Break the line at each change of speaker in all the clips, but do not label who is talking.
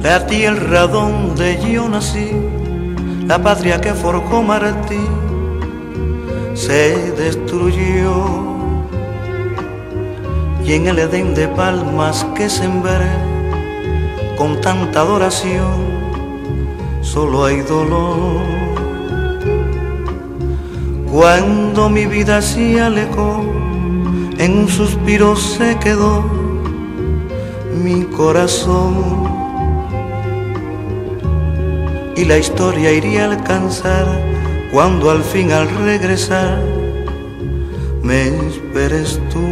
La tierra donde yo nací, la patria que forjó Martí, se destruyó. Y en el Edén de palmas que sembré con tanta adoración, solo hay dolor. Cuando mi vida se alejó, en un suspiro se quedó mi corazón. Y la historia iría a alcanzar cuando al fin al regresar me esperes tú.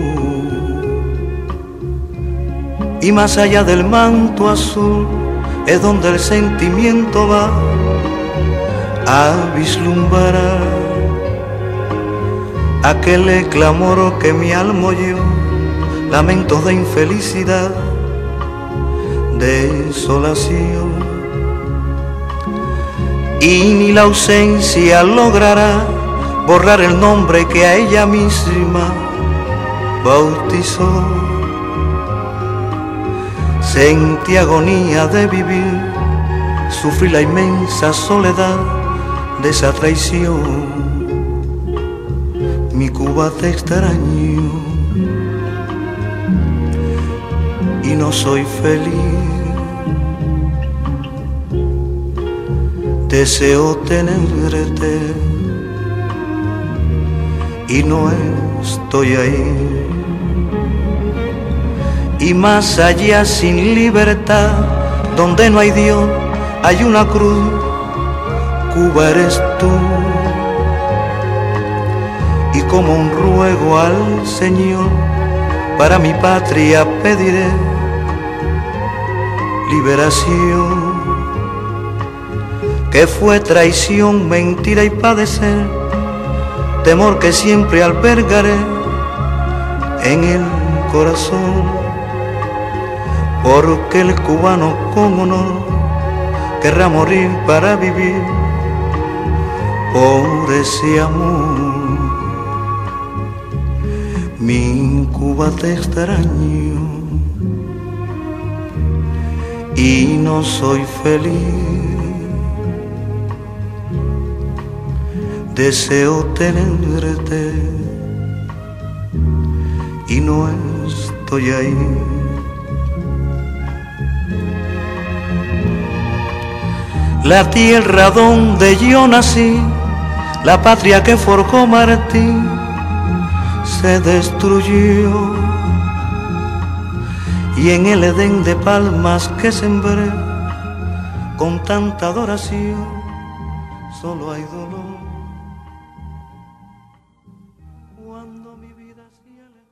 Y más allá del manto azul es donde el sentimiento va a vislumbrar aquel clamor que mi alma oyó, lamentos de infelicidad, desolación. Y ni la ausencia logrará borrar el nombre que a ella misma bautizó. Sentí agonía de vivir, sufrí la inmensa soledad de esa traición. Mi Cuba te extraño y no soy feliz. Deseo tenerte y no estoy ahí. Y más allá sin libertad, donde no hay Dios, hay una cruz. Cuba eres tú. Y como un ruego al Señor, para mi patria pediré liberación. Que fue traición, mentira y padecer, temor que siempre albergaré en el corazón. Porque el cubano con honor querrá morir para vivir por ese amor. Mi Cuba te extraño y no soy feliz. Deseo tenerte y no estoy ahí. La tierra donde yo nací, la patria que forjó Martí, se destruyó. Y en el Edén de palmas que sembré con tanta adoración, solo hay dolor. Cuando mi vida se alejó.